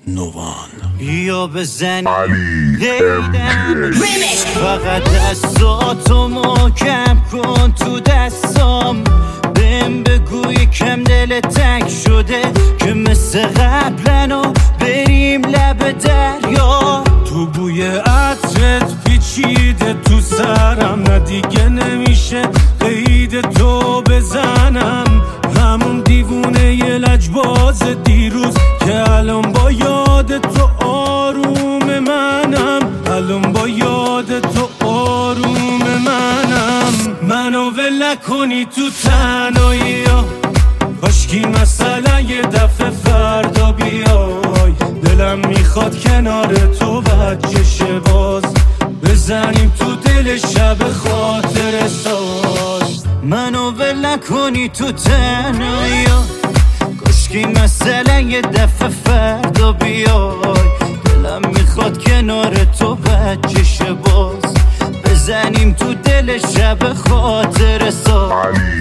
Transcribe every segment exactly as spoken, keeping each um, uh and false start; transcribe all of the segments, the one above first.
نوان یا بزنی قیدم فقط دستاتو محکم کن تو دستام، بهم بگو یکم دل تنگ شده که مثل قبلنو بریم لب دریا. تو بوی عطرت پیچیده تو سرم، نه دیگه نمیشه قید تو بزنم. همون دیوونه ی لجباز دیروز که الان با یاد تو آروم منم، الان با یاد تو آروم منم. منو ول نکنی تو تنهایی ها، کاشکی مثلا یه دفعه فردا بیای. دلم میخواد کنار تو بچش باز بزنیم تو دل شب خاطر ساز. منو ول نکنی تو تنهایی ها، کاشکی مثلا یه دفعه فردا بیای. دلم میخواد کنار تو بچش باز بزنیم تو دل شب خاطر ساز.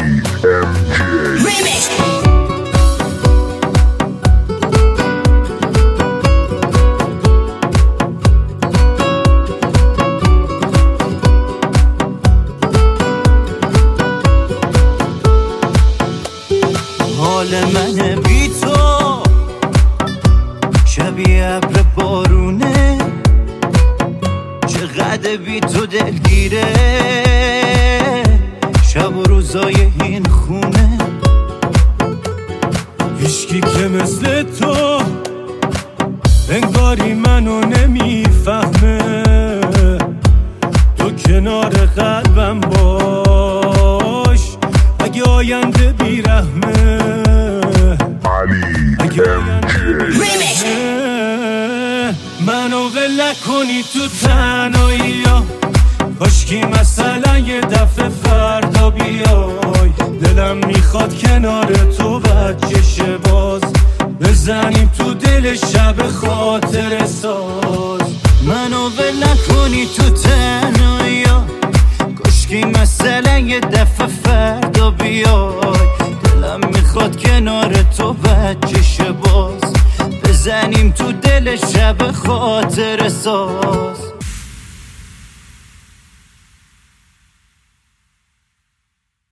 حال من بی تو شبیه ابر بارونه، چقدر بی تو دلگیره شب و روزای این خونه. هیچکی که مثل تو انگاری منو نمیفهمه، تو کنار قلبم باش اگه آینده بیرحمه، اگه آینده بیرحمه. منو ول نکنی تو تنهایی ها، کاشکی مثلا یه دفعه فردا بیای. دلم میخواد کنار تو بچش باز بزنیم تو دل شب خاطر ساز. منو ول نکنی تو تنهایی ها، کاشکی مثلا یه دفعه فردا بیای. دلم میخواد کنار تو بچش باز بزنیم تو دل شب خاطر ساز.